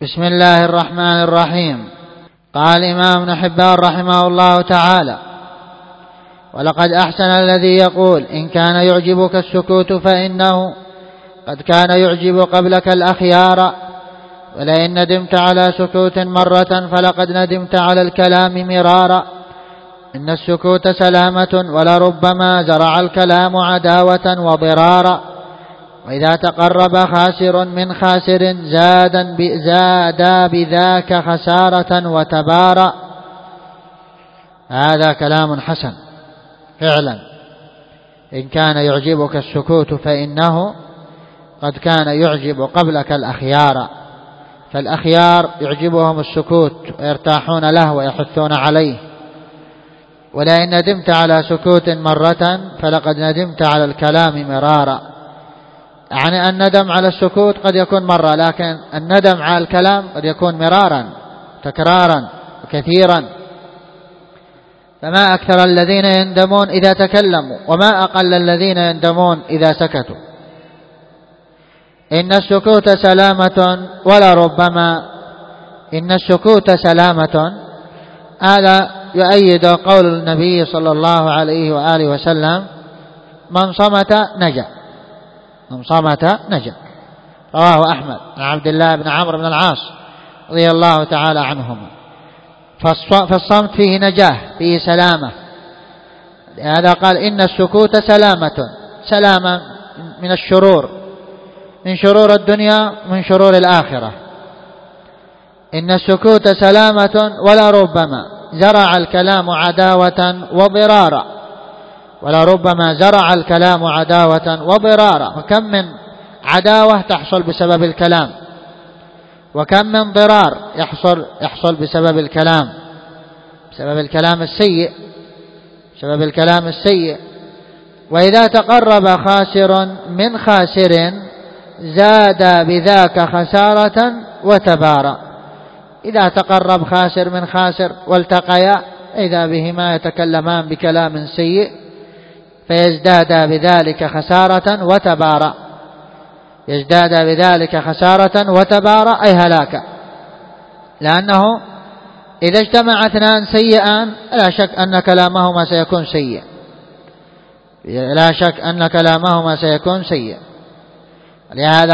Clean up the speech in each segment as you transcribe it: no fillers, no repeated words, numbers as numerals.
بسم الله الرحمن الرحيم. قال الإمام ابن حبان رحمه الله تعالى: ولقد أحسن الذي يقول إن كان يعجبك السكوت فإنه قد كان يعجب قبلك الأخيار، ولئن ندمت على سكوت مرة فلقد ندمت على الكلام مرارا. إن السكوت سلامة ولربما زرع الكلام عداوة وضرارا، وإذا تقرب خاسر من خاسر زادا بذاك خسارة وتبارا. هذا كلام حسن فعلا. إن كان يعجبك السكوت فإنه قد كان يعجب قبلك الأخيار، فالأخيار يعجبهم السكوت ويرتاحون له ويحثون عليه. ولئن ندمت على سكوت مرة فلقد ندمت على الكلام مرارا، يعني الندم على السكوت قد يكون مرة، لكن الندم على الكلام قد يكون مرارا تكرارا وكثيرا. فما أكثر الذين يندمون إذا تكلموا، وما أقل الذين يندمون إذا سكتوا. إن السكوت سلامة ولربما، إن السكوت سلامة، هذا يؤيد قول النبي صلى الله عليه وآله وسلم: من صمت نجا، من صمت نجا. رواه أحمد عن عبد الله بن عمرو بن العاص رضي الله تعالى عنهما. فالصمت فيه نجاة، فيه سلامة. لهذا قال: إن السكوت سلامة، سلامة من الشرور، من شرور الدنيا ومن شرور الآخرة. إن السكوت سلامة ولربما زرع الكلام عداوة وضرارا، ولربما زرع الكلام عداوة وضرارا. وكم من عداوة تحصل بسبب الكلام، وكم من ضرار يحصل بسبب الكلام، بسبب الكلام السيء، بسبب الكلام السيء. وإذا تقرب خاسر من خاسر زاد بذاك خسارة وتبارا. إذا تقرب خاسر من خاسر والتقيا إذا بهما يتكلمان بكلام سيء، فيزداد بذلك خسارة وتبارا، يزداد بذلك خسارة وتبارا أي هلاكا. لأنه إذا اجتمع اثنان سيئان لا شك أن كلامهما سيكون سيء، لا شك أن كلامهما سيكون سيء. لهذا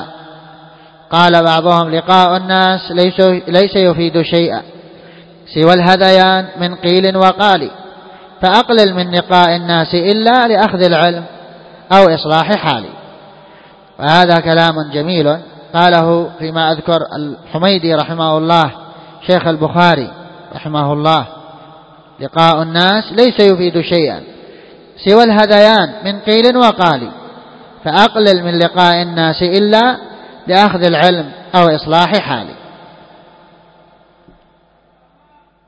قال بعضهم: لقاء الناس ليس يفيد شيئا سوى الهذيان من قيل وقال، فأقلل من لقاء الناس إلا لأخذ العلم أو إصلاح حالي. وهذا كلام جميل قاله فيما أذكر الحميدي رحمه الله شيخ البخاري رحمه الله: لقاء الناس ليس يفيد شيئا سوى الهذيان من قيل وقال، فأقلل من لقاء الناس إلا لأخذ العلم أو إصلاح حالي.